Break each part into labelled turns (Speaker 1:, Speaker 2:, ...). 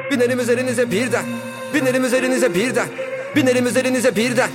Speaker 1: Binerim üzerinize birden, binerim üzerinize birden, binerim üzerinize birden.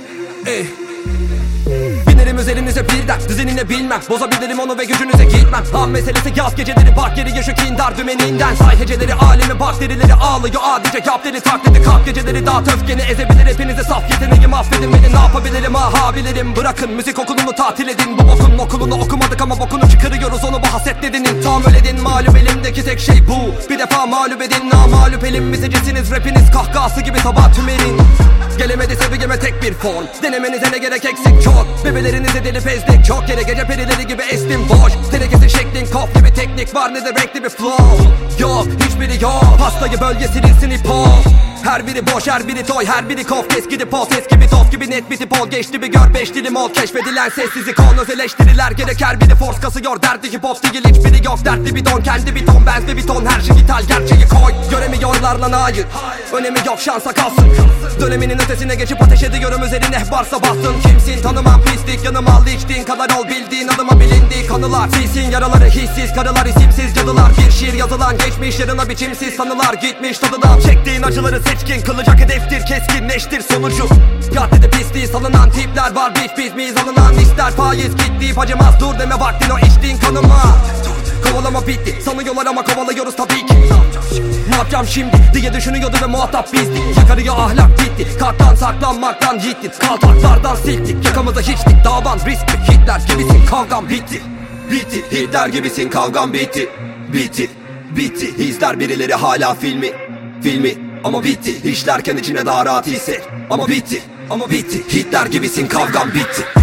Speaker 1: Binerim üzerinize birden, düzenine bilmem, bozabilirim onu ve gücünüze gitmem. Ham meselesi yaz geceleri, bak geriye şu kindar dümeninden. Say heceleri, alemi bakterileri ağlıyor adice. Yap deli taklidi, kalk geceleri, dağıt öfkeni ezebilir hepinize. Saf yeteneğim affedin beni, ne yapabilirim bilirim. Bırakın müzik okulunu tatil edin. Bu bokun okulunu okumadık ama bokunu çıkarıyoruz, onu bu haset dedinin. Tahammül edin, mağlup elimdeki tek şey bu. Bir defa mağlup edin, namağlup elimizcisiniz. Rapiniz kahkahası gibi sabah tümerin. Gelemedi sevgime tek bir form, denemenize ne gerek eksik çok. Bebelerinize deli pezdik çok yere, gece perileri gibi estim boş. Tenekesi şeklin kop gibi teknik var, ne de renkli bir flow. Yok hiçbiri yok, pastayı bölgesinin snipo. Her biri boş, her biri toy, her biri kof. Eski de post, eski bir toz gibi net bir tip ol. Geçti bir gör, 5 dilim ol. Keşfedilen sessizlik konuz, eleştiriler gerek. Her biri force kasıyor, derdi hip hop değil hiçbiri yok. Dertli bir don, kendi bir ton, benzi bir ton. Her şey ithal, gerçeği koy. Göremiyorlar lan hayır, önemi yok şansa kalsın. Döneminin ötesine geçip ateş ediyorum, üzerine varsa bastın. Kimsin tanımam pislik, yanıma al içtiğin kadar ol. Bildiğin adıma bilindiği kanılar. Silsin yaraları hissiz, karılar isimsiz cadılar. Bir şiir yazılan geçmiş, yarına biçimsiz sanılar. Gitmiş tadından çektiğin acıları seçkin. Kılacak hedeftir, keskinleştir sonucu. Caddede pisliği salınan tipler var. Biz miyiz alınan ister faiz gitti. Acımaz dur deme vaktin o içtiğin kanıma. Kovalama bitti, sanıyorlar ama kovalıyoruz tabii ki. Ne yapacağım şimdi diye düşünüyordu ve muhatap bizdik. Yakarıyor ahlak bitti, kalktan saklanmaktan gittin. Kaltaklardan silktik, yakamıza hiçtik. Davan riskli, Hitler gibisin kavgam bitti. Bitti, Hitler gibisin kavgam bitti. Bitti, bitti, izler birileri hala filmi. Ama bitti, işlerken içine daha rahat hisset. Ama bitti, Hitler gibisin kavgam bitti.